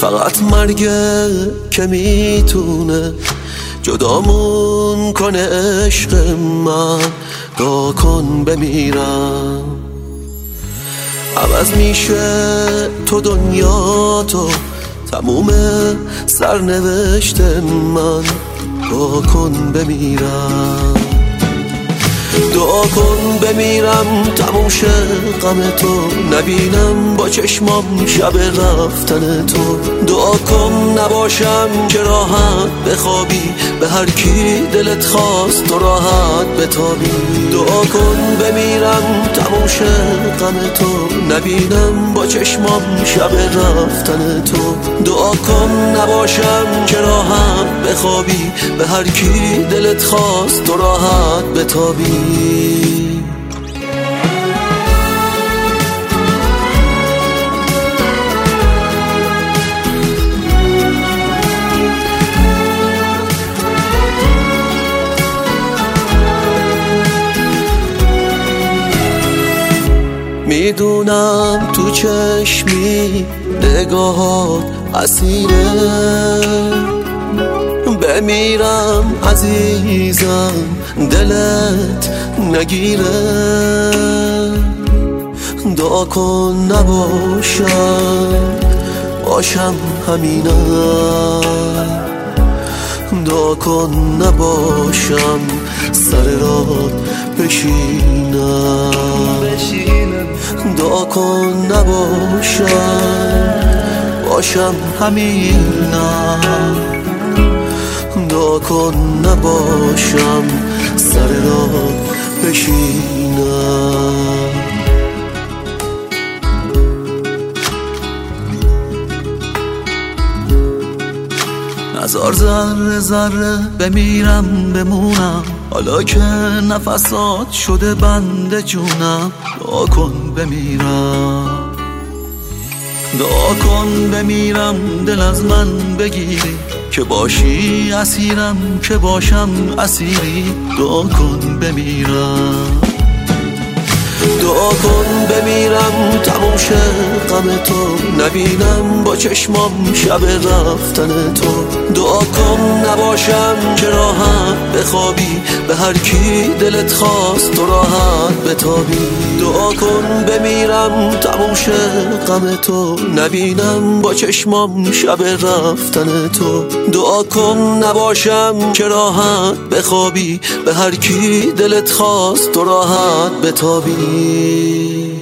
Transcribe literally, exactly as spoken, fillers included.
فقط مرگه که میتونه جدامون کنه عشق من. دعا کن بمیرم، عوض میشه تو دنیا تو تموم سرنوشت من. دعا کن بمیرم، دعا کن بمیرم تموم شه غم تو، نبینم با چشمام شب رفتن تو. دعا کن نباشم که راحت بخوابی، به هر کی دلت خواست تو راحت بتابی. دعا کن بمیرم تموم شه غم تو، نبینم با چشمام شب رفتن تو. دعا کن نباشم که راحت بخوابی، به هر کی دلت خواست تو راحت بتابی. میدونم تو چشمی نگاهات اسیره، بمیرم عزیزم دلت نگیره. دعا کن نباشم باشم همینم، دعا کن نباشم سر راه بشینم. دعا کن نباشم باشم همینم، دعا کن نباشم سر راه بشینم. نزار ذره ذره بمیرم بمونم، حالا که نفسات شده بند جونم. دعا کن بمیرم، دعا کن بمیرم دل از من بگیری، که باشی اسیرم که باشم اسیری. دعا کن بمیرم، دعا کن بمیرم تموم شه غم تو، نبینم با چشمام شب رفتن تو. دعا کن نباشم که راحت بخوابی، به هر کی دلت خواست تو راحت بتابی. دعا کن بمیرم تموم شه غم تو، نبینم با چشمام شب رفتن تو. دعا کن نباشم که راحت بخوابی، به هر کی دلت خواست تو راحت بتابی.